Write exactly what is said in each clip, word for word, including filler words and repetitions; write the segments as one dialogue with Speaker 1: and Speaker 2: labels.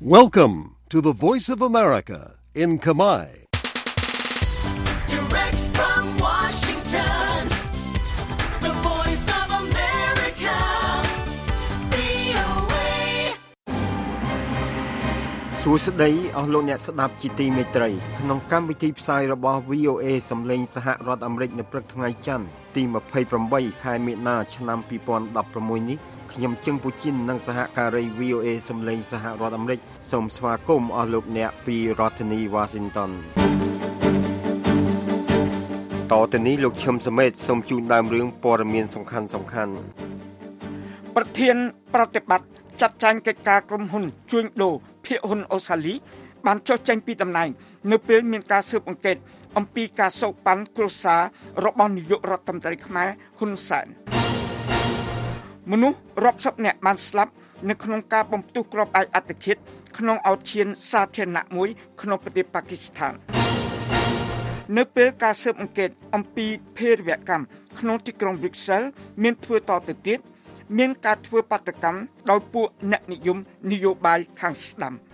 Speaker 1: Welcome to the Voice of America in Khmer.
Speaker 2: Direct from Washington, the Voice of America, វី អូ เอ
Speaker 3: សួស្តីអស់លោកអ្នកស្ដាប់ជាទីមេត្រីក្នុងកម្មវិធីផ្សាយរបស់ វី អូ เอ សំឡេងសហរដ្ឋអាមេរិកនៅព្រឹកថ្ងៃច័ន្ទទីยี่สิบแปดខែមីនាឆ្នាំยี่สิบสิบหกនេះខ្ញុំជឹងពូជីននិងសហការី វី អូ เอ សំឡេងសហរដ្ឋអាមេរិកសូមស្វាគមន៍អស់លោកអ្នកពីរដ្ឋធានី Washington តទៅនេះលោកឈឹមសមេតសូមជូនដើមរឿងព័ត៌មានសំខាន់សំខាន់
Speaker 4: ប្រធានប្រតិបត្តិចាត់ចែងកិច្ចការក្រុមហ៊ុនជួញដូរភាគហ៊ុនអូស្ត្រាលីបានចុះចេញពីតំណែងនៅពេលមានការស៊ើបអង្កេតអំពីការសោកប៉ាន់គ្រួសាររបស់នាយករដ្ឋមន្ត្រីខ្មែរហ៊ុនសែនមនុស្សរាប់សិបនាក់បានស្លាប់នៅក្នុងការបំផ្ទុះគ្រាប់ឯកអត្តឃាតក្នុងអោឈានសាធារណៈមួយក្នុងប្រទេសប៉ាគីស្ថាននៅពេលការស៊ើបអង្កេតអំពីភេរវកម្មក្នុងទីក្រុង Brussels មានធ្វើតទៅទៀតមានការធ្វើបាតកម្មដោយពួកអ្នកនិយមនយោបាយខាងស្ដាំ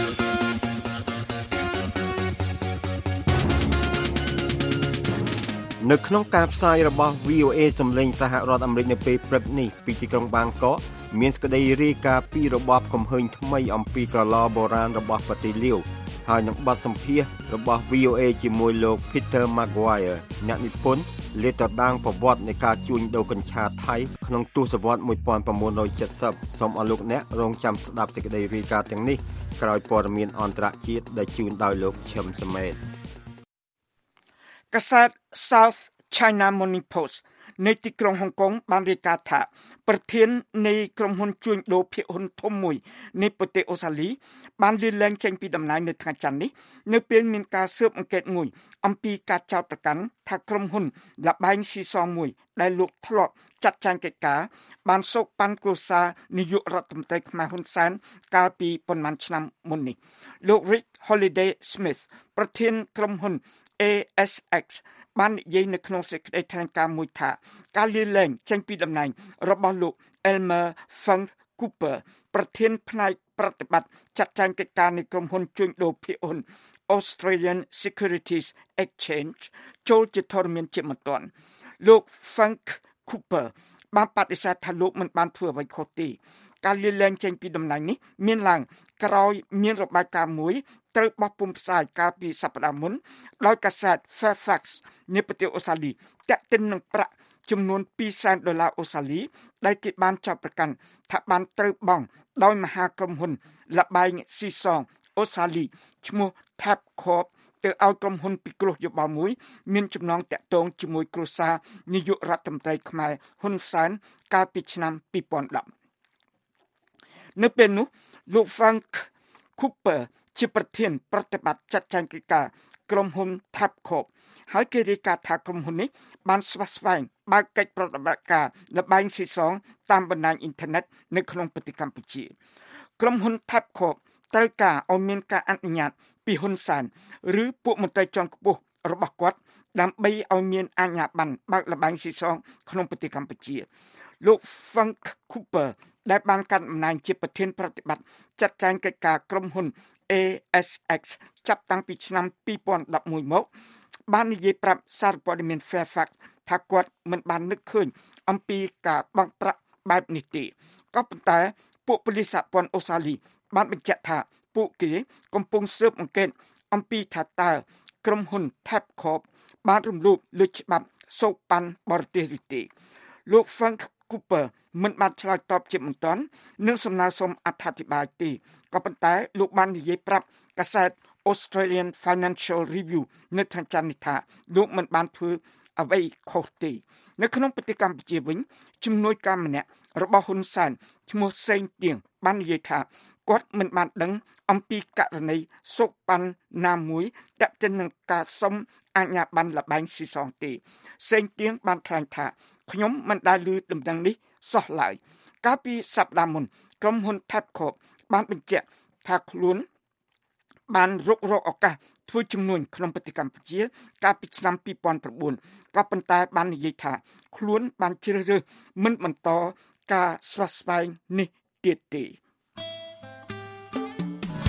Speaker 3: នៅក្នុងការផ្សាយរបស់ វី អូ เอ សំឡេងសហរដ្ឋអាមេរិកនៅពេលព្រឹកនេះពីទីក្រុងបាងកកមានសេចក្តីរាយការណ៍ពីរបបកំហើញថ្មីអំពីក្រឡបុរាណរបស់ប្រទេសលាវហើយនឹងបទសម្ភាសន៍របស់ វី អូ เอ ជាមួយលោក Peter Maguire អ្នកនិពន្ធលេខតដាងប្រវត្តិនៃការជួញដូរកញ្ឆាថៃក្នុងទសវត្សរ៍nineteen seventyសូមអរលោកអ្នករងចាំស្ដាប់សេចក្តីរាយការណ៍ទាំងនេះក្រោយព័ត៌មានអន្តរជាតិដែលជូនដោយលោកឈឹមសមេត
Speaker 4: កាសែត South China Morning Post នៃទីក្រុងហុងកុងបានរាយការណ៍ថាប្រធាននៃក្រុមហ៊ុនជួញដូរភាគហ៊ុនធំមួយនៃប្រទេសអូស្ត្រាលីបានលាលែងចេញពីតំណែងនៅថ្ងៃច័ន្ទនេះនៅពេលមានការស៊ើបអង្កេតមួយអំពីការចោទប្រកាន់ថាក្រុមហ៊ុនលបែងស៊ីសងមួយដែលលោកធ្លាប់ចាត់ចែងកិច្ចការបានសោកប៉ាន់គ្រួសារនាយករដ្ឋមន្ត្រីខ្មែរហ៊ុនសែនកាលពីប៉ុន្មានឆ្នាំមុននេះលោក Rick Holiday Smith ប្រធានក្រុមហ៊ុន เอ เอส เอ็กซ์ បាននិយាយនៅក្នុងសេចក្តីថ្លែងការណ៍មួយថាការលាលែងចេញពីតំណែងរបស់លោក Elmer Funk Cooper ប្រធានផ្នែកប្រតិបត្តិចាត់ចែងកិច្ចការនៃក្រុមហ៊ុនជួញដូរភាគហ៊ុន Australian Securities Exchange ចូលជាធរមានជាមិនទាន់លោក Funk Cooper បានបដិសេធថាលោកមិនបានធ្វើអ្វីខុសទេការលាលែងចេញពីតំណែងនេះមានឡើងក្រោយមានរបាយការណ៍មួយត្រូវបោះពុម្ពផ្សាយកាលពីសប្តាហ៍មុនដោយកាសែត Fairfax នៃប្រទេសអូស្ត្រាលីទាក់ទិននឹងប្រាក់ចំនួនtwoសែនដុល្លារអូស្ត្រាលីដែលគេបានចោទប្រកាន់ថាបានត្រូវបង់ដោយមហាក្រុមហ៊ុនលបែងស៊ីសងអូស្ត្រាលីឈ្មោះ Tabcorp ទៅឲ្យក្រុមហ៊ុនពិគ្រោះយោបល់មួយមានចំណងតាក់ទងជាមួយគ្រួសារនាយករដ្ឋមន្ត្រីខ្មែរហ៊ុនសែនកាលពីឆ្នាំtwo thousand tenនៅពេលនោះលោក Frank Cooper ជាប្រធានប្រតិបត្តិចាត់ចែងកិច្ចការក្រុមហ៊ុន Tabcorp ហើយគេរាយការណ៍ថាក្រុមហ៊ុននេះបានស្វាស្វែងបើកកិច្ចប្រតិបត្តិការលបែងស៊ីសងតាមបណ្ដាញអ៊ីនធឺណិតនៅក្នុងប្រទេសកម្ពុជាក្រុមហ៊ុន Tabcorp ត្រូវការឲ្យមានការអនុញ្ញាតពីហ៊ុនសែនឬពួកមន្ត្រីជាន់ខ្ពស់របស់គាត់ដើម្បីឲ្យមានអាជ្ញាប័ណ្ណបើកលបែងស៊ីសងក្នុងប្រទេសកម្ពុជាលោក Frank Cooper ដែលបានកាន់តំណែងជាប្រធានប្រតិបត្តិចាត់ចែងកិច្ចការក្រុមហ៊ុន เอ เอส เอ็กซ์ ចាប់តាំងពីឆ្នាំtwo thousand elevenមកបាននិយាយប្រាប់សារព័ត៌មាន Fairfax ថាគាត់មិនបាននឹកឃើញអំពីការបង់ប្រាក់បែបនេះទេក៏ប៉ុន្តែពួកប៉ូលីសសហព័ន្ធអូស្ត្រាលីបានបញ្ជាក់ថាពួកគេកំពុងស៊ើបអង្កេតអំពីថាតើក្រុមហ៊ុន Tabcorp បានរំលោភលើច្បាប់សោកប៉ាន់បរទេសឬទេលោក Frank Cooper មិនបានឆ្លើយតបជាបន្ទាន់នឹងសំណើសុំអត្ថាធិប្បាយទេក៏ប៉ុន្តែលោកបាននិយាយប្រាប់កាសែត Australian Financial Review នៅថ្ងៃច័ន្ទនេះថាលោកមិនបានធ្វើអ្វីខុសទេនៅក្នុងប្រទេសកម្ពុជាវិញជំនួយការម្នាក់របស់ហ៊ុនសែនឈ្មោះសេងទៀងបាននិយាយថាគាត់មិនបានដឹងអំពីករណីសោកប៉ាន់ណាមួយទាក់ទិននឹងការសុំអាជ្ញាប័ណ្ណលបែងស៊ីសងទេសេងទៀងបានថ្លែងថាខ្ញុំមិនដែលឮដំណឹងនេះសោះឡើយកាលពីសប្តាហ៍មុនក្រុមហ៊ុន Tabcorp បានបញ្ជាក់ថាខ្លួនបានរុករកឱកាសធ្វើជំនួញក្នុងប្រទេសកម្ពុជាកាលពីឆ្នាំtwo thousand nineក៏ប៉ុន្តែបាននិយាយថាខ្លួនបានជ្រើសរើសមិនបន្តការស្វាស្វែងនេះទៀតទេ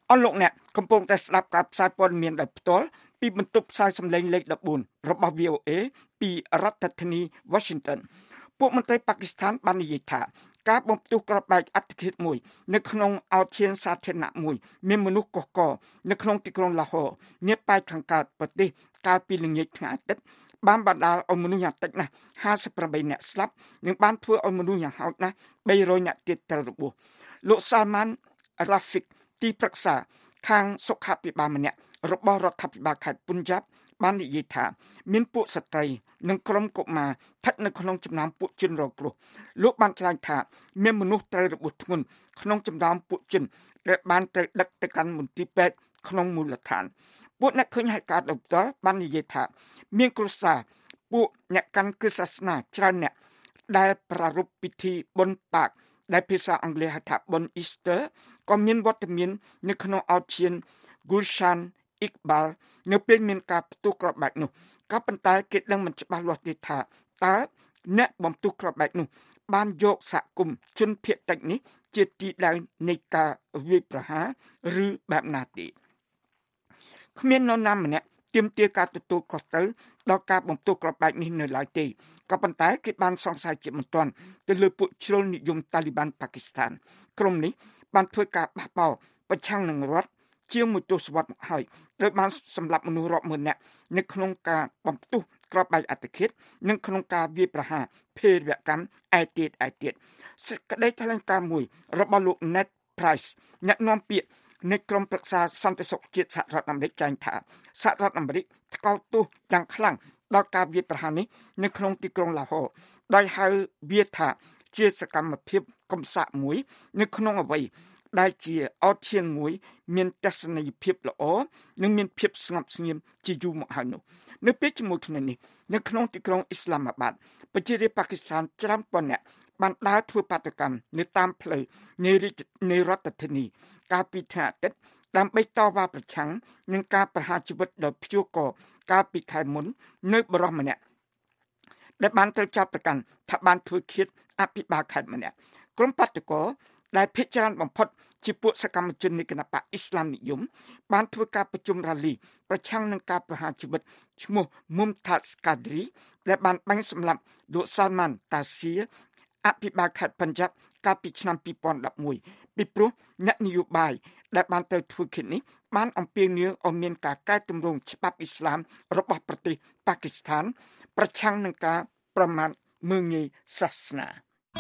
Speaker 4: អស់លោកអ្នកកំពុងតែស្ដាប់ការផ្សាយព័ត៌មានដោយផ្ទាល់ពីបន្ទប់ផ្សាយសំឡេងលេខ14របស់ វី អូ អេ ពីរដ្ឋធានី Washington ពួកមន្ត្រីប៉ាគីស្ថានបាននិយាយថាការបំផ្ទុះគ្រាប់បែកអត្តឃាតមួយនៅក្នុងអោឈានសាធារណៈមួយមានមនុស្សកុះករនៅក្នុងទីក្រុងឡាហូនាប៉ែកខាងកើតប្រទេសកាលពីល្ងាចថ្ងៃអាទិត្យបានបណ្ដាលឲ្យមនុស្សយ៉ាងតិចណាស់ห้าสิบแปดនាក់ស្លាប់និងបានធ្វើឲ្យមនុស្សយ៉ាងហោចណាស់បីរយនាក់ទៀតត្រូវរបួសលោក Salman Rafiq ទីប្រឹក្សាខាងសុខាភិបាលម្នាក់របស់រដ្ឋាភិបាលខេត្តពុនយ៉ាប់បាននិយាយថាមានពួកស្ត្រីនិងក្រុមកុមារស្ថិតនៅក្នុងចំណោមពួកជនរងគ្រោះលោកបានថ្លែងថាមានមនុស្សត្រូវរបួសធ្ងន់ក្នុងចំណោមពួកជនដែលបានត្រូវដឹកទៅកាន់មន្ទីរពេទ្យក្នុងមូលដ្ឋានពួកអ្នកឃើញហេតុការណ៍ដោយផ្ទាល់បាននិយាយថាមានគ្រួសារពួកអ្នកកាន់គ្រឹះសាសនាច្រើនអ្នកដែលប្រារព្ធពិធីបុណ្យប៉ាកដែលភាសាអង់គ្លេសហៅថាបុណ្យ Easter ក៏មានវត្តមាននៅក្នុងអោឈាន Gulshan Iqbal នៅពេលមានការផ្ទុះគ្រាប់បែកនោះក៏ប៉ុន្តែគេដឹងមិនច្បាស់លាស់ទេថាតើអ្នកបំផ្ទុះគ្រាប់បែកនោះបានយកសហគមន៍ជនភៀសតិចនេះជាទីដៅនៃការវាយប្រហារឬបែបណាទេគ្មាននរណាម្នាក់ទាមទារការទទួលខុសត្រូវដល់ការបំផ្ទុះគ្រាប់បែកនេះនៅឡើយទេក៏ប៉ុន្តែគេបានសង្ស័យជាបន្ទាន់ទៅលើពួកជ្រុលនិយមតាលីបានប៉ាគីស្ថានក្រុមនេះបានធ្វើការបះបោរប្រឆាំងនឹងរដ្ឋជាងមួយទសវត្សរ៍មកហើយដោយបានសម្លាប់មនុស្សរាប់ម៉ឺននាក់នៅក្នុងការបំផ្ទុះគ្រាប់បែកអត្តឃាតនិងក្នុងការវាយប្រហារភេរវកម្មឯទៀតឯទៀតសេចក្តីថ្លែងការណ៍មួយរបស់លោក Ned Price អ្នកនាំពាក្យនៃក្រុមប្រឹក្សាសន្តិសុខជាតិសហរដ្ឋអាមេរិកចែងថាសហរដ្ឋអាមេរិកថ្កោលទោសយ៉ាងខ្លាំងដល់ការវាយប្រហារនេះនៅក្នុងទីក្រុងឡាហូដោយហៅវាថាជាសកម្មភាពកំសាកមួយនៅក្នុងអ្វីដែលជាអោឈានមួយមានទស្សនីយភាពល្អនិងមានភាពស្ងប់ស្ងៀមជាយូរមកហើយនោះនៅពេលជាមួយគ្នានេះនៅក្នុងទីក្រុងអ៊ីស្លាមាបាតប្រជារាស្ត្រប៉ាគីស្ថានច្រើនពាន់នាក់បានដើរធ្វើបាតកម្មនៅតាមផ្លូវនៃនៃរដ្ឋធានីកាលពីថ្ងៃអាទិត្យដើម្បីតវ៉ាប្រឆាំងនឹងការប្រហារជីវិតដោយព្យួរកកាលពីខែមុននៅបរិសម្នាក់ដែលបានត្រូវចាប់ប្រកាន់ថាបានធ្វើឃាតអភិបាលខេត្តម្នាក់ក្រុមបាតកោដែលភិជាច្រើនបំផុតជាពួកសកម្មជននៃគណបកអ៊ីស្លាមនិយមបានធ្វើការប្រជុំរ៉ាលីប្រឆាំងនឹងការប្រហារជីវិតឈ្មោះ Mumtaz Qadri ដែលបានបាញ់សម្លាប់លោក Salman Taseer អភិបាលខេត្តបញ្ជាប់កាលពីឆ្នាំពីរពាន់ដប់មួយពីព្រោះអ្នកនយោបាយដែលបានទៅធ្វើឃាតនេះបានអំពាវនាវឲ្យមានការកែតម្រង់ច្បាប់អ៊ីស្លាមរបស់ប្រទេសប៉ាគីស្ថានប្រឆាំងនឹងការប្រមាថមើលងាយសាសនា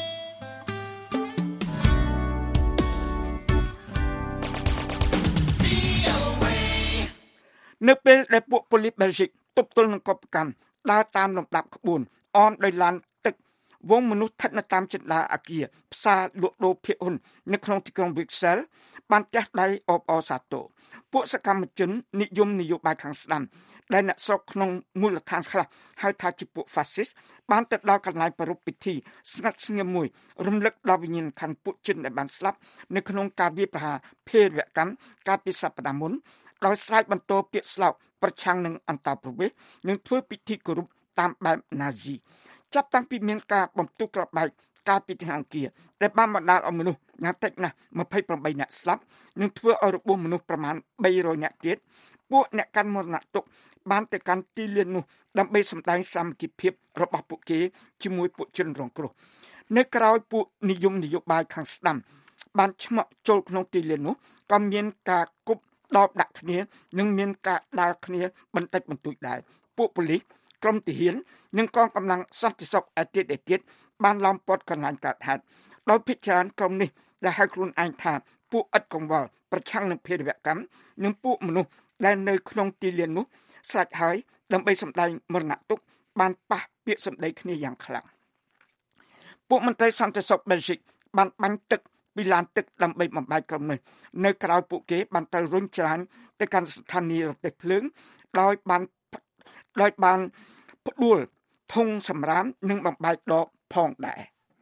Speaker 4: នៅពេលដែលពួកប៉ូលីសបែលហ្សិកទប់ទល់នឹងកុបកម្មដើរតាមលំដាប់ក្បួនអមដោយឡានទឹកវងមនុស្សស្ថិតនៅតាមជណ្ដើរអគារផ្សារលក់ដូរភាគហ៊ុននៅក្នុងទីក្រុង Brussels បានទះដៃអបអរសាទរពួកសកម្មជននិយមនយោបាយខាងស្ដាំដែលអ្នកស្រុកក្នុងមូលដ្ឋានខ្លះហៅថាជាពួក Fascist បានទៅដល់កន្លែងប្រារព្ធពិធីស្ងាត់ស្ងៀមមួយរំលឹកដល់វិញ្ញាណក្ខន្ធពួកជនដែលបានស្លាប់នៅក្នុងការវាយប្រហារភេរវកម្មកាលពីសប្តាហ៍មុនដោយស្រែកបន្ទរពាក្យស្លោកប្រឆាំងនឹងអន្តោប្រវេសន៍និងធ្វើពិធីគោរពតាមបែបណាស៊ីចាប់តាំងពីមានការបំផ្ទុះគ្រាប់បែកកាលពីថ្ងៃអង្គារដែលបានបណ្ដាលឲ្យមនុស្សយ៉ាងតិចណាស់ยี่สิบแปดនាក់ស្លាប់និងធ្វើឲ្យរបួសមនុស្សប្រមាណបីរយនាក់ទៀតពួកអ្នកកាន់មរណទុក្ខបានទៅកាន់ទីលាននោះដើម្បីសម្ដែងសាមគ្គីភាពរបស់ពួកគេជាមួយពួកជនរងគ្រោះនៅក្រៅពួកនិយមនយោបាយខាងស្ដាំបានឆ្មក់ចូលក្នុងទីលាននោះក៏មានការគប់ដបដាក់គ្នានិងមានការដាល់គ្នាបន្តិចបន្តួចដែរពួកប៉ូលីសក្រុមទាហាននិងកងកម្លាំងសន្តិសុខឯទៀតឯទៀតបានឡោមព័ទ្ធកន្លែងកើតហេតុដោយភិជាច្រើនក្រុមនេះដែលហៅខ្លួនឯងថាពួកឥតកង្វល់ប្រឆាំងនឹងភេរវកម្មនិងពួកមនុស្សដែលនៅក្នុងទីលាននោះស្រេចហើយដើម្បីសម្ដែងមរណទុក្ខបានប៉ះពាក្យសម្ដីគ្នាយ៉ាងខ្លាំងពួកមន្ត្រីសន្តិសុខបែលហ្សិកបានបាញ់ទឹកពីឡានទឹកដើម្បីបំបែកក្រុមនេះនៅក្រៅពួកគេបានទៅរុញច្រានទៅកាន់ស្ថានីយរទេះភ្លើងដោយបានដោយបានផ្ដួលធុងសម្រាមនិងបំបែកដបផងដែរ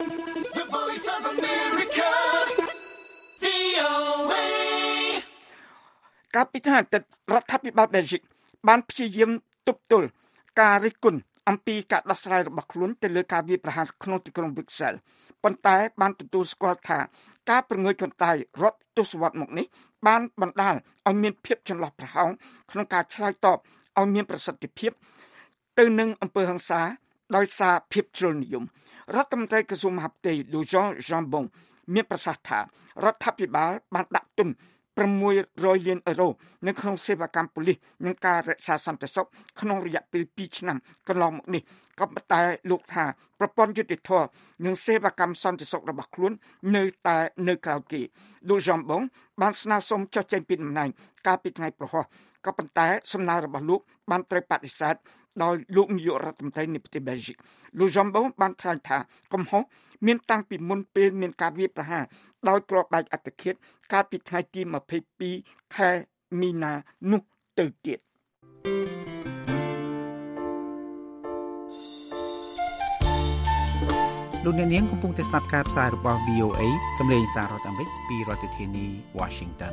Speaker 2: The Voice of America វី អូ เอ
Speaker 4: កាលពីថ្ងៃអាទិត្យរដ្ឋាភិបាលបែលហ្សិកបានព្យាយាមទប់ទល់ការរិះគន់អំពីការដោះស្រាយរបស់ខ្លួនទៅលើការវាយប្រហារក្នុងទីក្រុង Brussels ប៉ុន្តែបានទទួលស្គាល់ថាការប្រងើយកន្តើយរាប់ទសវត្សរ៍មកនេះបានបណ្ដាលឲ្យមានភាពចន្លោះប្រហោងក្នុងការឆ្លើយតបឲ្យមានប្រសិទ្ធភាពទៅនឹងអំពើហិង្សាដោយសារភាពជ្រុលនិយមរដ្ឋមន្ត្រីក្រសួងមហាផ្ទៃលោក Jean Jambon មានប្រសាសន៍ថារដ្ឋាភិបាលបានដាក់ទុនប្រាំមួយរយលានអឺរ៉ូនៅក្នុងសេវាកម្មប៉ូលីសនិងការរក្សាសន្តិសុខក្នុងរយៈពេលពីរឆ្នាំកន្លងមកនេះក៏ប៉ុន្តែលោកថាប្រព័ន្ធយុតិធម៌និងសេវាកម្មសន្តិសុខរបស់ខ្លួននៅតែនៅក្រៅគេលោក Jambon បានស្នើសុំចុះចេញពីតំណែងកាលពីថ្ងៃប្រហោះក៏ប៉ុន្តែសំណើរបស់លោកបានត្រូវបដិសេធដោយលោកនាយករដ្ឋមន្ត្រីនៃប្រទេសបែលហ្សិកលោក Jambon បានថ្លែងថាកំហុសមានតាំងពីមុនពេលមានការវាយប្រហារដោយគ្រាប់បែកអត្តឃាតកាលពីថ្ងៃទីម្ភៃពីរខែមីនានោះទៅទៀត
Speaker 5: លោកអ្នកនាងកំពុងតែស្ដាប់ការផ្សាយរបស់ វី អូ เอ សម្លេងសាររដ្ឋអាមេរិកពីរដ្ឋធានី Washington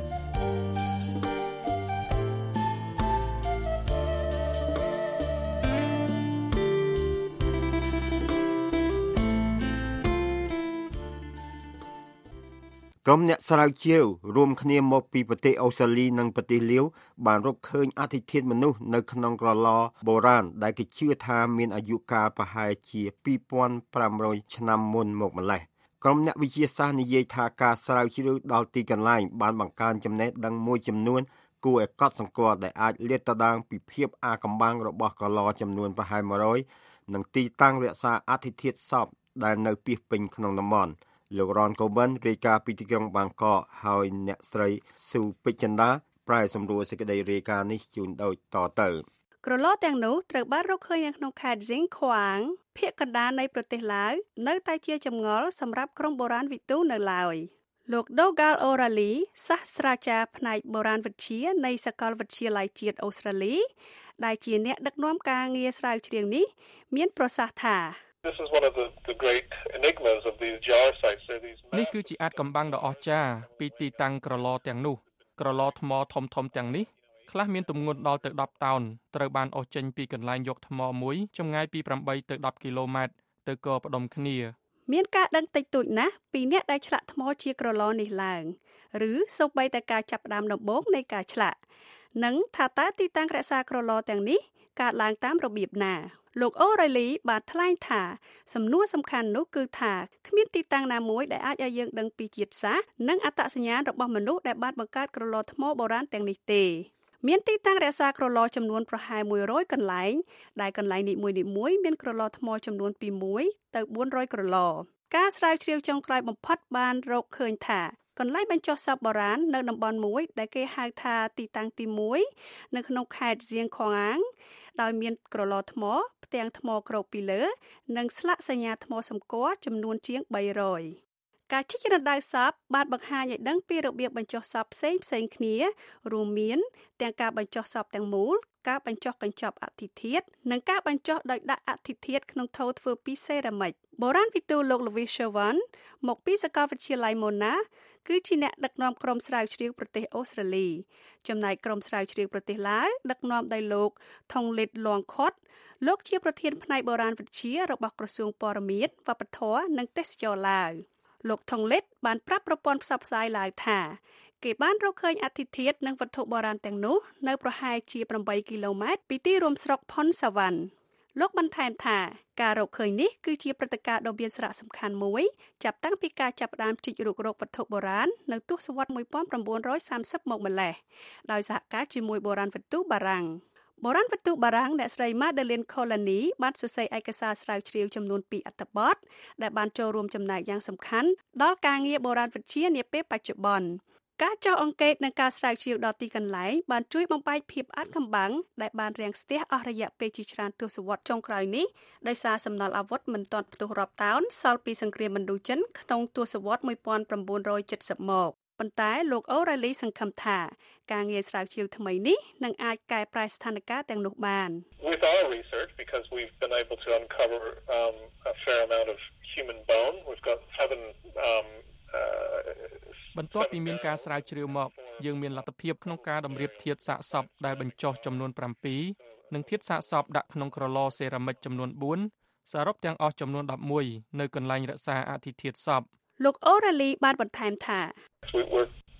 Speaker 3: ក្រុមអ្នកស្រាវជ្រាវរួមគ្នាមកពីប្រទេសអូស្ត្រាលីនិងប្រទេសលាវបានរកឃើញអដ្ឋិធាតុមនុស្សនៅក្នុងក្រឡបុរាណដែលគេជឿថាមានអាយុកាលប្រហែលជាពីរពាន់ប្រាំរយឆ្នាំមុនមកម្លេះក្រុមអ្នកវិទ្យាសាស្ត្រនិយាយថាការស្រាវជ្រាវដល់ទីកន្លែងបានបង្កើនចំណេះដឹងមួយចំនួនគួរឲ្យកត់សម្គាល់ដែលអាចលាតត្រដាងពីភាពអាថ៌កំបាំងរបស់ក្រឡចំនួនប្រហែលមួយរយនិងទីតាំងរក្សាអដ្ឋិធាតុសពដែលនៅពាសពេញក្នុងតំបន់លោករ៉ន កូបិនរាយការណ៍ពីទីក្រុងបាងកកហើយអ្នកស្រីស៊ូពេជ្រចិន្តាប្រែសម្រួលសេចក្តីរាយការណ៍នេះជូនដូចតទៅ
Speaker 6: ក្រឡទាំងនោះត្រូវបានរកឃើញនៅក្នុងខេត្ត Xinghuang ភាគកណ្ដាលនៃប្រទេសឡាវនៅតែជាចម្ងល់សម្រាប់ក្រុមបុរាណវិទូនៅឡើយលោក Dougal O'Reilly សាស្ត្រាចារ្យផ្នែកបុរាណវិទ្យានៃសាកលវិទ្យាល័យជាតិអូស្ត្រាលីដែលជាអ្នកដឹកនាំការងារស្រាវជ្រាវនេះមានប្រសាសន៍ថា
Speaker 7: This is one of the, the great enigmas of these jar sites. These
Speaker 8: នេះគឺជាអាចកំបាំងដ៏អស្ចារ្យពីទីតាំងក្រឡទាំងនោះក្រឡថ្មធំធំទាំងនេះខ្លះមានទម្ងន់ដល់ទៅដប់តោនត្រូវបានអូសចេញពីកន្លែងយកថ្មមួយចម្ងាយពីប្រាំបីទៅដប់គីឡូម៉ែត្រទៅកផ្ដុំគ្នា
Speaker 6: មានការដឹងតិចតួចណាស់ពីអ្នកដែលឆ្លាក់ថ្មជាក្រឡនេះឡើងឬសូម្បីតែការចាប់ផ្ដើមដំបូងនៃការឆ្លាក់និងថាតើទីតាំងរក្សាក្រឡទាំងនេះកើតឡើងតាមរបៀបណាលោក O'Reilly បានថ្លែងថាសំណួរសំខាន់នោះគឺថាគ្មានទីតាំងណាមួយដែលអាចឲ្យយើងដឹងពីជាតិសាសន៍និងអត្តសញ្ញាណរបស់មនុស្សដែលបានបង្កើតក្រឡថ្មបុរាណទាំងនេះទេមានទីតាំងរក្សាក្រឡចំនួនប្រហែលមួយរយកន្លែងដែលកន្លែងនីមួយៗមានក្រឡថ្មចំនួនពីមួយទៅបួនរយក្រឡការស្រាវជ្រាវចុងក្រោយបំផុតបានរកឃើញថាកន្លែងបញ្ចុះសពបុរាណនៅតំបន់មួយដែលគេហៅថាទីតាំងទីមួយនៅក្នុងខេត្ត Xinghuang ដោយមានក្រឡថ្មផ្ទាំងថ្មគ្របពីលើនិងស្លាកសញ្ញាថ្មសម្គាល់ចំនួនជាងបីរយការជីករណ្ដៅសពបានបង្ហាញឲ្យដឹងពីរបៀបបញ្ចុះសពផ្សេងផ្សេងគ្នារួមមានទាំងការបញ្ចុះសពទាំងមូលការបញ្ចុះកញ្ចប់អដ្ឋិធាតុនិងការបញ្ចុះដោយដាក់អដ្ឋិធាតុក្នុងថូធ្វើពីសេរ៉ាមិចបុរាណវិទូលោក Louis Chauvin មកពីសាកលវិទ្យាល័យ Monash គឺជាអ្នកដឹកនាំក្រុមស្រាវជ្រាវប្រទេសអូស្ត្រាលីចំណែកក្រុមស្រាវជ្រាវប្រទេសឡាវដឹកនាំដោយលោក Thonglit Luangkhot លោកជាប្រធានផ្នែកបុរាណវិទ្យារបស់ក្រសួងព័ត៌មានវប្បធម៌និងទេសចរណ៍ឡាវលោក Thonglit បានប្រាប់ប្រព័ន្ធផ្សព្វផ្សាយឡាវថាគេបានរកឃើញអដ្ឋិធាតុនិងវត្ថុបុរាណទាំងនោះនៅប្រហែលជាប្រាំបីគីឡូម៉ែត្រពីទីរួមស្រុក Phon Savan លោកបន្ថែមថាការរកឃើញនេះគឺជាព្រឹត្តិការណ៍ដ៏មានសារៈសំខាន់មួយចាប់តាំងពីការចាប់ផ្ដើមជីករករកវត្ថុបុរាណនៅទសវត្សរ៍មួយពាន់ប្រាំបួនរយសាមសិបមកម្លេះដោយសហការជាមួយបុរាណវិទូបារាំងបុរាណវិទូបារាំងអ្នកស្រី Madeleine Colony បានសរសេរឯកសារស្រាវជ្រាវចំនួនពីរអត្ថបទដែលបានចូលរួមចំណែកយ៉ាងសំខាន់ដល់ការងារបុរាណវិទ្យានាពេលបច្ចុប្បន្នការចុះអង្កេតនិងការស្រាវជ្រាវដល់ទីកន្លែងបានជួយបំបែកភាពអាថ៌កំបាំងដែលបានរាំងស្ទះអស់រយៈពេលជាច្រើនទសវត្សរ៍ចុងក្រោយនេះដោយសារសំណល់អាវុធមិនទាន់ផ្ទុះរាប់តោនសល់ពីសង្គ្រាមឥណ្ឌូចិនក្នុងទសវត្សរ៍មួយពាន់ប្រាំបួនរយចិតសិបមកប៉ុន្តែលោក O'Reilly សង្ឃឹមថាការងារស្រាវជ្រាវថ្មីនេះនឹងអាចកែប្រែស្ថានភាពទាំងនោះបាន
Speaker 7: With our research, because we've been able to uncover um, a fair amount of human bone, we've got seven um, uh,
Speaker 8: បន្ទាប់ពីមានការស្រាវជ្រាវមកយើងមានលទ្ធភាពក្នុងការតម្រៀបធាតុសាកសពដែលបញ្ចុះចំនួនប្រាំពីរនិងធាតុសាកសពដាក់ក្នុងក្រឡសេរ៉ាមិចចំនួនបួនសរុបទាំងអស់ចំនួនដប់មួយនៅកន្លែងរក្សាអដ្ឋិធាតុសពលោក
Speaker 6: O'Reilly បានបន្ថែមថា
Speaker 7: We're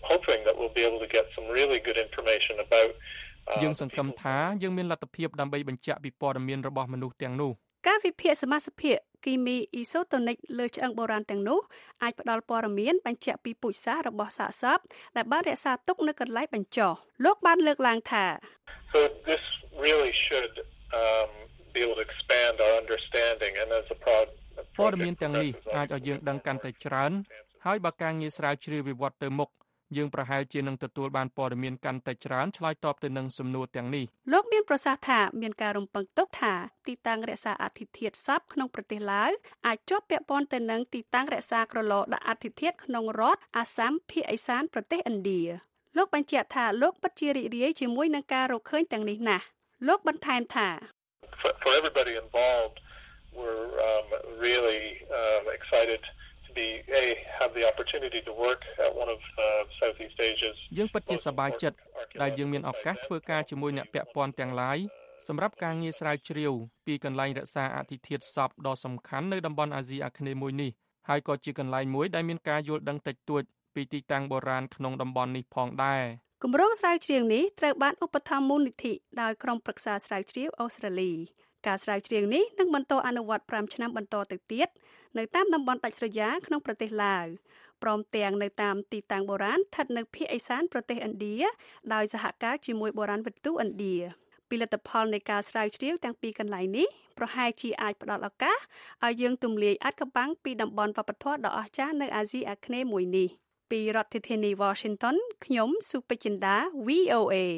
Speaker 7: hoping that we'll be able to get some really good information about
Speaker 8: យើងសង្ឃឹមថាយើងមានលទ្ធភាពដើម្បីបញ្ជាក់ពីព័ត៌មានរបស់មនុស្សទាំងនោះ
Speaker 6: ការវិភាគសមាសភាគគីមីអ៊ីសូតូនិកលើឆ្អឹងបុរាណទាំងនោះអាចផ្ដល់ព័ត៌មានបញ្ជាក់ពីពូជសាសន៍របស់សាកសពដែលបានរក្សាទុកនៅកន្លែងបញ្ចុះលោកបានលើកឡើងថា
Speaker 7: So this really should um, be able to expand our understanding and as a prod
Speaker 8: ព័ត៌មានទាំងនេះអាចឲ្យយើងដឹងកាន់តែច្រើនហើយបើការងារស្រាវជ្រាវវិវត្តទៅមុខយើងប្រហែលជានឹងទទួលបានព័ត៌មានកាន់តែច្រើនឆ្លើយតបទៅនឹងសំណួរទាំងនេះ
Speaker 6: លោកមានប្រសាសន៍ថាមានការរំពឹងទុកថាទីតាំងរក្សាអធិធាតុសពក្នុងប្រទេសឡាវអាចជាប់ពាក់ព័ន្ធទៅនឹងទីតាំងរក្សាក្រឡដាក់អធិធាតុក្នុងរដ្ឋអាសាមភាគឦសានប្រទេសឥណ្ឌាលោកបញ្ជាក់ថាលោកពិតជារីករាយជាមួយនឹងការរកឃើញទាំងនេះណាស់លោកបន្ថែមថា
Speaker 7: For, for everybody involved we're um, really um, excited be a have the opportunity to work at one of uh, Southeast Asia's
Speaker 8: យើងពិតជាសប្បាយចិត្តដែលយើងមានឱកាសធ្វើការជាមួយអ្នកពាក់ព័ន្ធទាំងឡាយសម្រាប់ការងារស្រាវជ្រាវពីកន្លែងរក្សាអធិធាតុសពដ៏សំខាន់នៅតំបន់អាស៊ីអាគ្នេយ៍មួយនេះហើយក៏ជាកន្លែងមួយដែលមានការយល់ដឹងតិចតួចពីទីតាំងបុរាណក្នុងតំបន់នេះផងដែរ
Speaker 6: គម្រោងស្រាវជ្រាវនេះត្រូវបានឧបត្ថម្ភមូលនិធិដោយក្រុមប្រឹក្សាស្រាវជ្រាវអូស្ត្រាលីការស្រាវជ្រាវនេះនឹងបន្តអនុវត្តប្រាំឆ្នាំបន្តទៅទៀតនៅតាមតំបន់ដាច់ស្រយាលក្នុងប្រទេសឡាវព្រមទាំងនៅតាមទីតាំងបុរាណស្ថិតនៅភាគឦសានប្រទេសឥណ្ឌាដោយសហការជាមួយបុរាណវិទូឥណ្ឌាពីលទ្ធផលនៃការស្រាវជ្រាវទាំងពីរកន្លែងនេះប្រហែលជាអាចផ្ដល់ឱកាសឲ្យយើងទម្លាយអាថ៌កំបាំងពីតំបន់វប្បធម៌ដ៏អស្ចារ្យនៅអាស៊ីអាគ្នេយ៍មួយនេះពីរដ្ឋធានី Washington ខ្ញុំសុពេជ្ជន្តា វី អូ เอ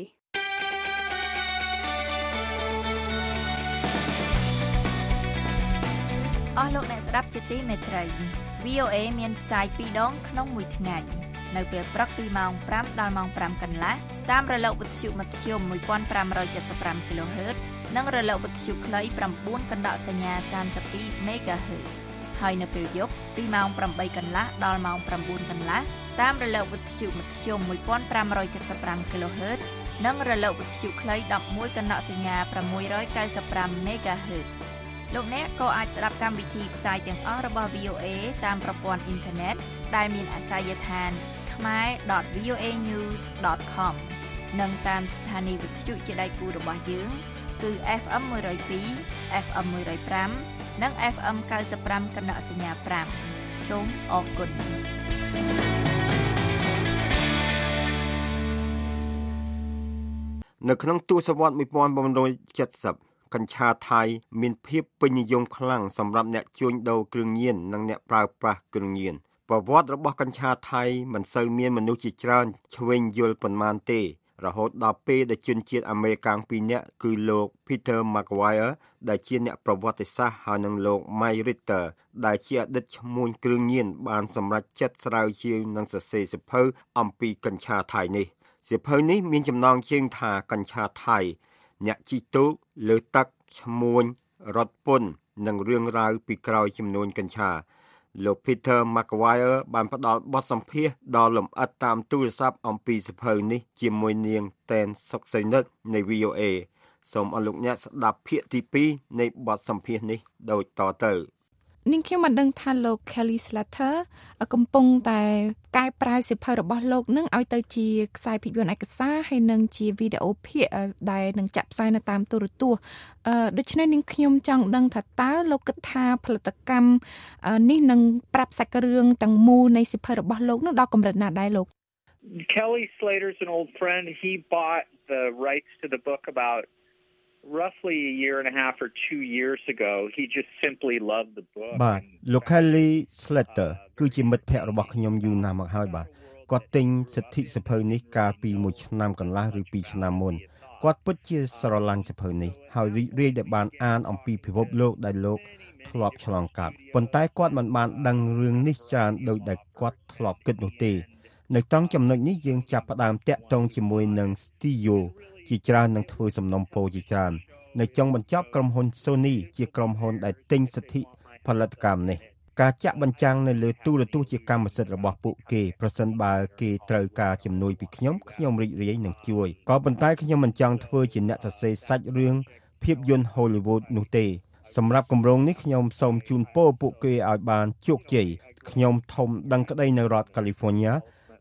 Speaker 9: អស់លោកអ្នកស្ដាប់ជាទីមេត្រី វី អូ เอ មានផ្សាយពីរដងក្នុងមួយថ្ងៃនៅពេលព្រឹកពីម៉ោងប្រាំដល់ម៉ោងប្រាំកន្លះតាមរលកវិទ្យុមធ្យមមួយពាន់ប្រាំរយเจ็ดสิบห้า kHz និងរលកវិទ្យុខ្លី៩កណ្ដកសញ្ញាសាមសិបពីរ MHz ហើយនៅពេលយប់ពីម៉ោងប្រាំបីកន្លះដល់ម៉ោងប្រាំបួនកន្លះតាមរលកវិទ្យុមធ្យមមួយពាន់ប្រាំរយเจ็ดสิบห้า kHz និងរលកវិទ្យុខ្លីដប់មួយកណ្ដកសញ្ញាប្រាំមួយរយកៅសិបប្រាំ MHzលោកអ្នកក៏អាចស្ដាប់កម្មវិធីផ្សាយទាំងអស់របស់ វី អូ เอ តាមប្រព័ន្ធអ៊ីនធឺណិតដែលមានអាសយដ្ឋាន khmae dot v o a news dot com និងតាមស្ថានីយវិទ្យុជាដៃគូរបស់យើងគឺ เอฟ เอ็ม one oh two เอฟ เอ็ม one oh five និង เอฟ เอ็ม ninety-five កណ្ដកសញ្ញាfiveសូមអរគុណ
Speaker 3: នៅក្នុងទសវត្សរ៍nineteen seventyកញ្ឆាថៃមានភាពពេញនិយមខ្លាំងសម្រាប់អ្នកជួញដូរគ្រឿងញៀននិងអ្នកប្រើប្រាស់គ្រឿងញៀនប្រវត្តិរបស់កញ្ឆាថៃមិនសូវមានមនុស្សជាច្រើនឆ្វេងយល់ប៉ុន្មានទេរហូតដល់ពេលដែលជនជាតិអាមេរិកាំងពីរនាក់គឺលោក Peter McGuire ដែលជាអ្នកប្រវត្តិសាស្ត្រហើយនិងលោក Mike Ritter ដែលជាអតីតឈ្មួញគ្រឿងញៀនបានសម្រេចចិត្តស្រាវជ្រាវនិងសរសេរសៀវភៅអំពីកញ្ឆាថៃនេះសៀវភៅនេះមានចំណងជើងថាកញ្ឆាថៃអ្នកជីទូកលើទឹកឈ្មួញរត់ពន្ធនិងរឿងរ៉ាវពីក្រោយចំនួនកញ្ឆាលោក Peter McGuire បានផ្ដល់បទសម្ភាសន៍ដ៏លម្អិតតាមទូរស័ព្ទអំពីសៀវភៅនេះជាមួយនាង Ten Succinus នៃ វី អូ เอ សូមអរលោកអ្នកស្ដាប់ភាគទីពីរនៃបទសម្ភាសន៍នេះដូចតទៅ
Speaker 10: នាងខ្ញុំបានដឹងថាលោក Kelly Slater កំពុងតែកែប្រែសៀវភៅរបស់លោកនឹងឲ្យទៅជាខ្សែភាពយន្តឯកសារហើយនិងជាវីដេអូភាគដែលនឹងចាក់ផ្សាយនៅតាមទូរទស្សន៍អឺដូច្នេះនាងខ្ញុំចង់ដឹងថាតើលោកគិតថាផលិតកម្មនេះនឹងប្រាប់សាច់រឿងទាំងមូលនៃសៀវភៅរបស់លោកនោះដល់កម្រិតណាដែរលោក
Speaker 11: Kelly Slater's an old friend. He bought the rights to the book about roughly a year and a half or two years ago. He just simply loved the book.
Speaker 3: បាទលោក Kelly Slater គឺជាមិត្តភ័ក្តិរបស់ខ្ញុំយូរណាស់មកហើយបាទគាត់ទិញសិទ្ធិសៀវភៅនេះកាលពីមួយឆ្នាំកន្លះឬពីរឆ្នាំមុនគាត់ពិតជាស្រឡាញ់សៀវភៅនេះហើយរីករាយដែលបានអានអំពីពិភពលោកដែលលោកធ្លាប់ឆ្លងកាត់ប៉ុន្តែគាត់មិនបានដឹងរឿងនេះច្រើនដូចដែលគាត់ធ្លាប់គិតនោះទេនៅត្រង់ចំណុចនេះយើងចាប់ផ្ដើមតាក់ទងជាមួយនឹង Studio ជាច្រើននឹងធ្វើសំណុំពរជាច្រើននៅចុងបញ្ចប់ក្រុមហ៊ុន Sony ជាក្រុមហ៊ុនដែលទិញសិទ្ធិផលិតកម្មនេះការចាក់បញ្ចាំងនៅលើទូរទស្សន៍ជាកម្មសិទ្ធិរបស់ពួកគេប្រសិនបើគេត្រូវការជំនួយពីខ្ញុំខ្ញុំរីករាយនឹងជួយក៏ប៉ុន្តែខ្ញុំមិនចង់ធ្វើជាអ្នកសរសេរសាច់រឿងភាពយន្ត Hollywood នោះទេសម្រាប់គម្រោងនេះខ្ញុំសូមជូនពរពួកគេឲ្យបានជោគជ័យខ្ញុំធំដឹងក្តីនៅរដ្ឋ California ហ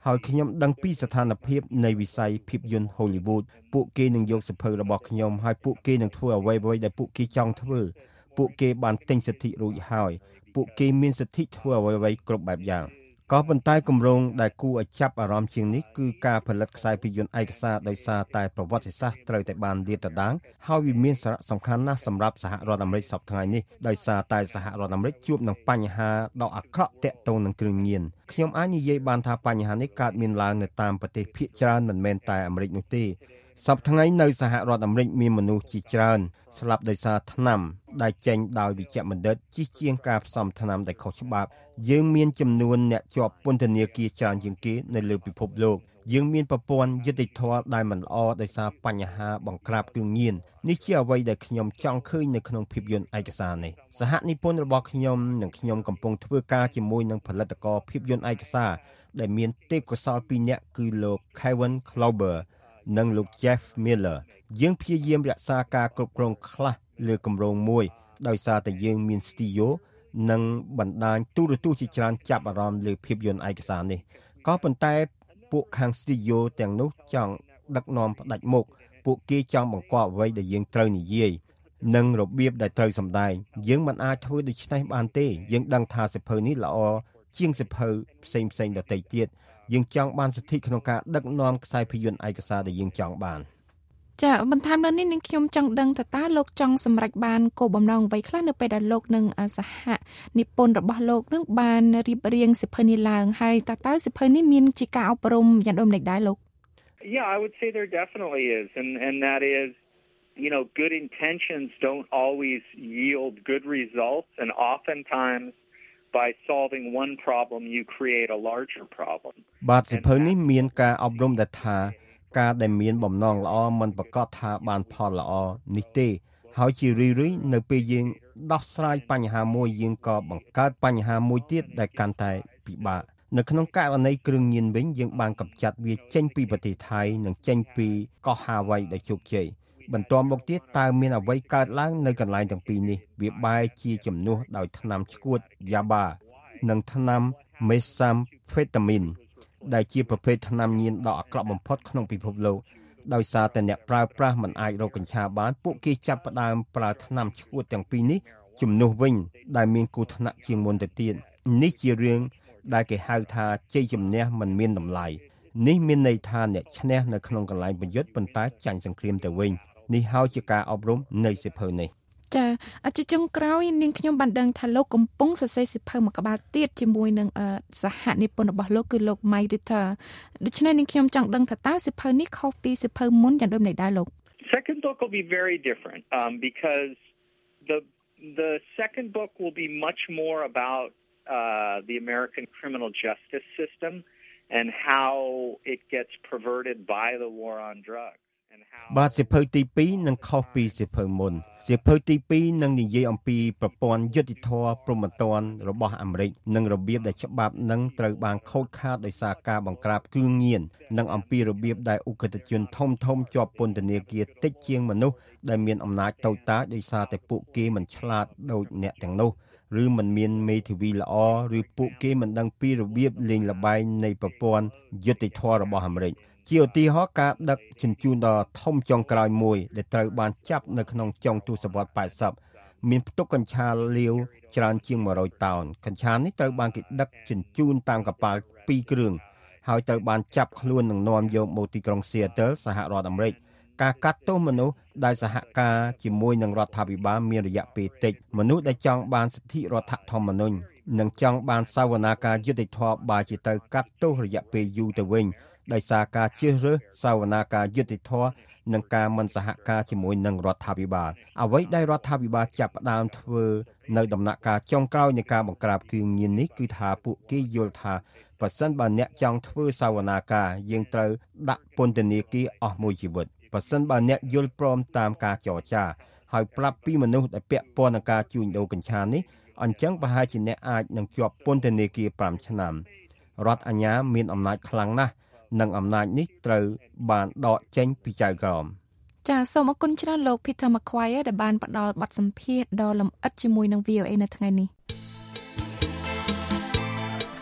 Speaker 3: ហើយខ្ញុំដឹងពីស្ថានភាពនៃវិស័យភាពយន្ត Hollywood ពួកគេនឹងយកសៀវភៅរបស់ខ្ញុំហើយពួកគេនឹងធ្វើអ្វីៗដែលពួកគេចង់ធ្វើពួកគេបានទិញសិទ្ធិរួចហើយពួកគេមានសិទ្ធិធ្វើអ្វីៗគ្រប់បែបយ៉ាងក៏ប៉ុន្តែគម្រោងដែលគួរឲ្យចាប់អារម្មណ៍ជាងនេះគឺការផលិតខ្សែភាពយន្តឯកសារដោយសារតែប្រវត្តិសាស្ត្រត្រូវតែបានលាតត្រដាងហើយវាមានសារៈសំខាន់ណាស់សម្រាប់សហរដ្ឋអាមេរិកសប្តាហ៍នេះដោយសារតែសហរដ្ឋអាមេរិកជួបនឹងបញ្ហាដ៏អាក្រក់ទាក់ទងនឹងគ្រឿងញៀនខ្ញុំអាចនិយាយបានថាបញ្ហានេះកើតមានឡើងនៅតាមប្រទេសភាគច្រើនមិនមែនតែអាមេរិកនោះទេសប្តាហ៍ថ្ងៃនៅសហរដ្ឋអាមេរិកមានមនុស្សជាច្រើនស្លាប់ដោយសារថ្នាំដែលចេញដោយវិជ្ជបណ្ឌិតជិះជាងការផ្សំថ្នាំដែលខុសច្បាប់យើងមានចំនួនអ្នកជាប់ពន្ធនាគារច្រើនជាងគេនៅលើពិភពលោកយើងមានប្រព័ន្ធយុត្តិធម៌ដែលមិនល្អដោយសារបញ្ហាបង្ក្រាបគ្រឿងញៀននេះជាអ្វីដែលខ្ញុំចង់ឃើញនៅក្នុងភាពយន្តឯកសារនេះសហនិពន្ធរបស់ខ្ញុំនិងខ្ញុំកំពុងធ្វើការជាមួយនឹងផលិតករភាពយន្តឯកសារដែលមានទេពកោសល្យពីរនាក់គឺលោក Kevin Klauber និងលោក Jeff Miller យើងព្យាយាមរក្សាការគ្រប់គ្រងខ្លះលើគម្រោងមួយដោយសារតែយើងមានស្ទីឌីយោនិងបណ្ដាញទូរទស្សន៍ជាច្រើនចាប់អារម្មណ៍លើភាពយន្តឯកសារនេះក៏ប៉ុន្តែពួកខាងស្ទីឌីយោទាំងនោះចង់ដឹកនាំផ្ដាច់មុខពួកគេចង់បង្កប់អ្វីដែលយើងត្រូវនិយាយនិងរបៀបដែលត្រូវសម្ដែងយើងមិនអាចធ្វើដូច្នេះបានទេយើងដឹងថាសៀវភៅនេះល្អជាងសៀវភៅផ្សេងផ្សេងដទៃទៀតយើងចង់បានសិទ្ធិក្នុងការដឹកនាំខ្សែភាពយន្តឯកសារដែលយើងចង់បាន
Speaker 10: ចាបន្ថែមលើនេះនឹងខ្ញុំចង់ដឹងថាតើលោកចង់សម្រេចបានគោលបំណងអ្វីខ្លះនៅពេលដែលលោកនឹងសហនិពន្ធរបស់លោកនឹងបានរៀបរៀងសៀវភៅនេះឡើងហើយតើតើសៀវភៅនេះមានជាការអប់រំយ៉ាងដូចម្តេចដែរលោក
Speaker 11: Yeah, I would say there definitely is and and that is you know good intentions don't always yield good results and oftentimes by solving one problem you create a larger problem
Speaker 3: បាទសៀវភៅនេះមានការអប់រំដែលថាការដែលមានបំណងល្អមិនប្រកាសថាបានផលល្អនេះទេហើយជារឿយៗនៅពេលយើងដោះស្រាយបញ្ហាមួយយើងក៏បង្កើតបញ្ហាមួយទៀតដែលកាន់តែពិបាកនៅក្នុងករណីគ្រឿងញៀនវិញយើងបានកម្ចាត់វាចេញពីប្រទេសថៃនិងចេញពីកោះហាវ៉ៃដោយជោគជ័យបន្ទាប់មកទៀតតើមានអ្វីកើតឡើងនៅកន្លែងទាំងពីរនេះវាបែរជាជំនួសដោយថ្នាំឆ្កួត Yaba និងថ្នាំ Methamphetamine ដែលជាប្រភេទថ្នាំញៀនដ៏អាក្រក់បំផុតក្នុងពិភពលោកដោយសារតែអ្នកប្រើប្រាស់មិនអាចរកកញ្ឆាបានពួកគេចាប់ផ្ដើមប្រើថ្នាំឆ្កួតទាំងពីរនេះជំនួសវិញដែលមានគ្រោះថ្នាក់ជាងមុនទៅទៀតនេះជារឿងដែលគេហៅថាជ័យជំនះមិនមានតម្លៃនេះមានន័យថាអ្នកឈ្នះនៅក្នុងកន្លែងប្រយុទ្ធប៉ុន្តែចាញ់សង្គ្រាមទៅវិញនេះហើយជាការអប់រំនៃសៀវភៅនេះ
Speaker 10: ចាអជាចុងក្រោយនាងខ្ញុំបានដឹងថាលោកកំពុងសរសេរសៀវភៅមួយក្បាលទៀតជាមួយនឹងសហនិពន្ធរបស់លោកគឺលោក Mike Ritter ដូច្នេះនាងខ្ញុំចង់ដឹងថាតើសៀវភៅនេះខុសពីសៀវភៅមុនយ៉ាងដូចម្តេចដែរលោក
Speaker 11: Second book will be very different um, because the the second book will be much more about uh, the American criminal justice system and how it gets perverted by the war on drugs
Speaker 3: បាទសៀវភៅទីពីរនឹងខុសពីសៀវភៅមុនសៀវភៅទីពីរនឹងនិយាយអំពីប្រព័ន្ធយុត្តិធម៌ព្រហ្មទណ្ឌរបស់អាមេរិកនិងរបៀបដែលច្បាប់នឹងត្រូវបានខូចខាតដោយសារការបង្ក្រាបគ្រឿងញៀននិងអំពីរបៀបដែលឧក្រិដ្ឋជនធំធំជាប់ពន្ធនាគារតិចជាងមនុស្សដែលមានអំណាចតូចតាចដោយសារតែពួកគេមិនឆ្លាតដូចអ្នកទាំងនោះឬមិនមានមេធាវីល្អឬពួកគេមិនដឹងពីរបៀបលេងល្បែងនៃប្រព័ន្ធយុត្តិធម៌របស់អាមេរិកជាឧទាហរណ៍ការដឹកជញ្ជូនដ៏ធំចុងក្រោយមួយដែលត្រូវបានចាប់នៅក្នុងចុងទសវត្សរ៍ប៉ែតសិបមានផ្ទុកកញ្ឆាលាវច្រើនជាងone hundredតោនកញ្ឆានេះត្រូវបានគេដឹកជញ្ជូនតាមកប៉ាល់ពីរគ្រឿងហើយត្រូវបានចាប់ខ្លួននិងនាំយកមកទីក្រុង Seattle សហរដ្ឋអាមេរិកការកាត់ទោសមនុស្សដែលសហការជាមួយនឹងរដ្ឋាភិបាលមានរយៈពេលតិចមនុស្សដែលចង់បានសិទ្ធិរដ្ឋធម្មនុញ្ញនិងចង់បានសវនាការយុត្តិធម៌បើជាត្រូវកាត់ទោសរយៈពេលយូរទៅវិញដោយសារការជ្រើសរើសសវនាការយុត្តិធម៌និងការមិនសហការជាមួយនឹងរដ្ឋាភិបាលអ្វីដែលរដ្ឋាភិបាលចាប់ផ្ដើមធ្វើនៅដំណាក់កាលចុងក្រោយនៃការបង្ក្រាបគ្រឿងញៀននេះគឺថាពួកគេយល់ថាប្រសិនបើអ្នកចង់ធ្វើសវនាការយើងត្រូវដាក់ពន្ធនាគារអស់មួយជីវិតប្រសិនបើអ្នកយល់ព្រមតាមការចរចាហើយប្រាប់ពីមនុស្សដែលពាក់ព័ន្ធនឹងការជួញដូរកញ្ឆានេះអញ្ចឹងប្រហែលជាអ្នកអាចនឹងជាប់ពន្ធនាគារfiveឆ្នាំរដ្ឋអាជ្ញាមានអំណាចខ្លាំងណាស់និងអំណាចនេះត្រូវបានដកចេញពីចៅក្រម
Speaker 10: ចាសសូមអរគុណច្រើនលោក Peter McQuire ដែលបានផ្ដល់បទសម្ភាសន៍ដ៏លម្អិតជាមួយនឹង V O A នៅថ្ងៃនេះ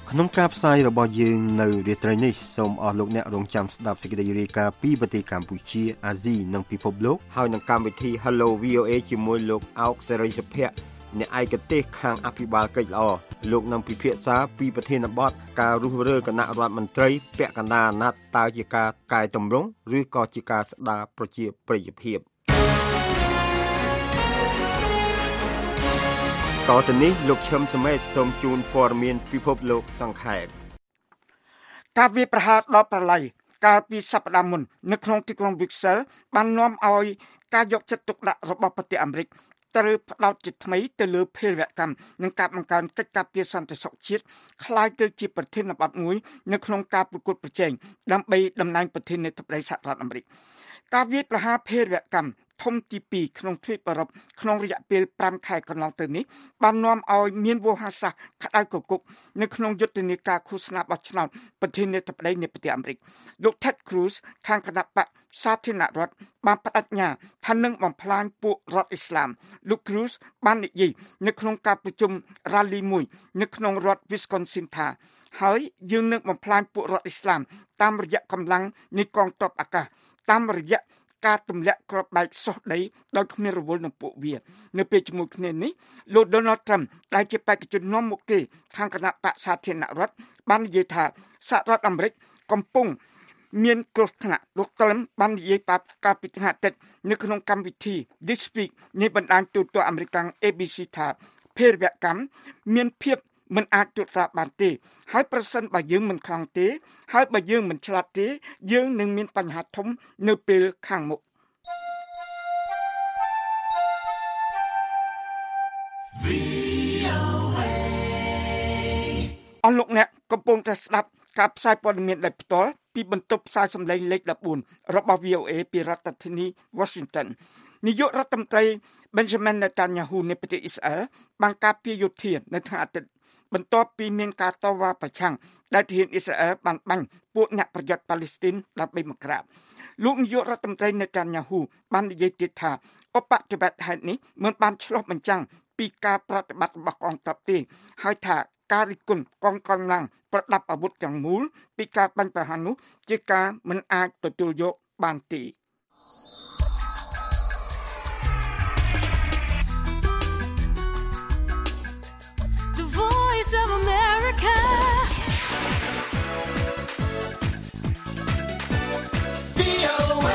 Speaker 3: ក្នុងការផ្សាយរបស់យើងនៅរាត្រីនេះសូមអស់លោកអ្នករងចាំស្ដាប់សេចក្តីរាយការណ៍ពីប្រទេសកម្ពុជាអាស៊ីនិងពិភពលោកហើយនឹងកម្មវិធី Hello វី អូ เอ ជាមួយលោកអោកសេរីសុភ័ក្រអ្នកឯកទេសខាងអភិបាលកិច្ចល្អលោកនឹងពិភាក្សាពីប្រធានបទការរុះរើគណៈរដ្ឋមន្ត្រីពាក់កណ្ដាលអាណត្តិតើជាការកែតម្រង់ឬក៏ជាការស្ដារប្រជាប្រិយភាពតទៅនេះលោកឈឹមសមេតសូមជូនព័ត៌មានពិភពលោកសង្ខេប
Speaker 4: ការវាយប្រហារដល់ប្រឡ័យកាលពីសប្តាហ៍មុននៅក្នុងទីក្រុង Brussels បាននាំឲ្យការយកចិត្តទុកដាក់របស់ប្រទេសអាមេរិកត្រូវផ្ដោតជាថ្មីទៅលើភេរវកម្មនិងការបង្កើនកិច្ចការពារសន្តិសុខជាតិคล้ายទៅជាប្រធានបទមួយនៅក្នុងការប្រកួតប្រជែងដើម្បីតំណែងប្រធានាធិបតីសហរដ្ឋអាមេរិកការវាយប្រហារភេរវកម្មធំទីពីរក្នុងទ្វីបអឺរ៉ុបក្នុងរយៈពេលប្រាំខែកន្លងទៅនេះបាននាំឲ្យមានវោហារសាស្ត្រក្តៅគគុកនៅក្នុងយុទ្ធនាការឃោសនាបោះឆ្នោតប្រធានាធិបតីនៃប្រទេសអាមេរិកលោក Ted Cruz ខាងគណៈបកសាធារណរដ្ឋបានបដិញ្ញាថានឹងបំផ្លាញពួករដ្ឋអ៊ីស្លាមលោក Cruz បាននិយាយនៅក្នុងការប្រជុំ rally មួយនៅក្នុងរដ្ឋ Wisconsin ថាហើយយើងនឹងបំផ្លាញពួករដ្ឋអ៊ីស្លាមតាមរយៈកម្លាំងនៃកងទ័ពអាកាសតាមរយៈការទម្លាក់គ្រាប់បែកសុសដីដោយគ្មានរវល់នឹងពួកវានៅពេលជាមួយគ្នានេះលោក Donald Trump ដែលជាបេក្ខជននាំមុខគេខាងគណៈបកសាធារណរដ្ឋបាននិយាយថាសហរដ្ឋអាមេរិកកំពុងមានគ្រោះថ្នាក់លោក Trump បាននិយាយប្រាប់កាលពីថ្ងៃអាទិត្យនៅក្នុងកម្មវិធី This Week នៃបណ្ដាញទូរទស្សន៍អាមេរិក A B C ថាភេរវកម្មមានភាពមិនអាចត្រួតត្រាបានទេហើយប្រសិនបើយើងមិនខ្លាំងទេហើយបើយើងមិនឆ្លាតទេយើងនឹងមានបញ្ហាធំនៅពេលខាងមុខអស់លោកអ្នកកំពុងតែស្ដាប់ការផ្សាយព័ត៌មានដោយផ្ទាល់ពីបន្ទប់ផ្សាយសម្លេងលេខដបួនរបស់ វី អូ เอ ពីរដ្ឋធានី Washington នាយករដ្ឋមន្ត្រី Benjamin Netanyahu នៃប្រទេសអ៊ីស្រាអែលបានការពារយោធានៅថ្ងៃអាទិត្យបន្ទាប់ពីមានការតវ៉ាប្រឆាំងដែលទាហានអ៊ីស្រាអែលបានបាញ់ពួកអ្នកប្រយុទ្ធប៉ាឡេស្ទីនដើម្បីបង្ក្រាបលោកនាយករដ្ឋមន្ត្រី Netanyahu បាននិយាយទៀតថាឧបទ្ទវហេតុនេះមិនបានឆ្លុះបញ្ចាំងពីការប្រតិបត្តិរបស់កងទ័ពទេហើយថាការរិះគន់កងកម្លាំងប្រដាប់អាវុធទាំងមូលពីការបាញ់ប្រហារនោះជាការមិនអាចទទួលយកបានទេ
Speaker 2: of America V O A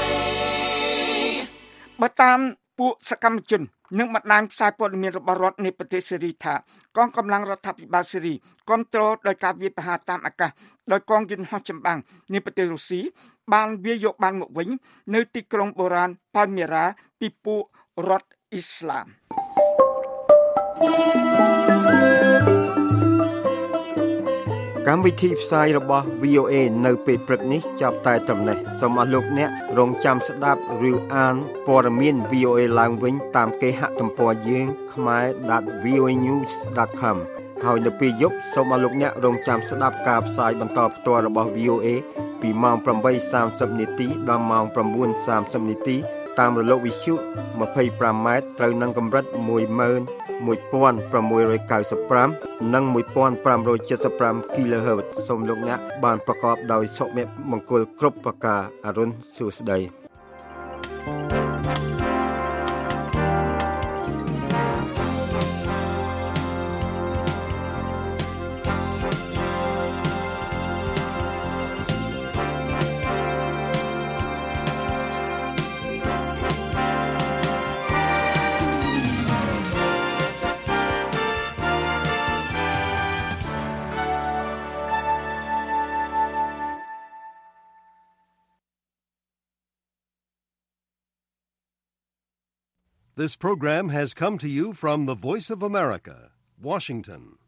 Speaker 4: បើតាមពួកសកម្មជននិងបណ្ដាញផ្សាយព័ត៌មានរបស់រដ្ឋនៃប្រទេសសេរីថាកងកម្លាំងរដ្ឋាភិបាលសេរីគ្រប់គ្រងដោយការវាយប្រហារតាមអាកាសដោយកងយន្តហោះចម្បាំងនៃប្រទេសរុស្ស៊ីបានវាយយកបានមកវិញនៅទីក្រុងបូរ៉ានប៉ាល់មីរ៉ាពីពួករដ្ឋអ៊ីស្លាម
Speaker 3: កម្មវិធីផ្សាយរបស់ វី អូ เอ នៅពេលព្រឹកនេះចាប់តែត្រឹមនេះសូមអស់លោកអ្នករងចាំស្ដាប់ឬអានព័ត៌មាន វី អូ เอ ឡើងវិញតាមគេហទំព័រយើង khmae dot v o a news dot com ហើយនៅពេលយប់សូមអស់លោកអ្នករងចាំស្ដាប់ការផ្សាយបន្តផ្ទាល់របស់ វី អូ เอ ពីម៉ោង ប្រាំបីសាមសិប នាទីដល់ម៉ោង ប្រាំបួនសាមសិប នាទីតាមរលកវិទ្យុ ម្ភៃប្រាំ ម៉ែត្រត្រូវនឹងកម្រិត មួយម៉ឺនមួយពាន់ប្រាំមួយរយកៅសិបប្រាំ និងមួយពាន់ប្រាំរយចិតសិបប្រាំ គីឡូហឺត សូមលោកអ្នកបានប្រកបដោយសុភមង្គលគ្រប់ប្រការអរុនសួស្តី
Speaker 1: This program has come to you from the Voice of America, Washington.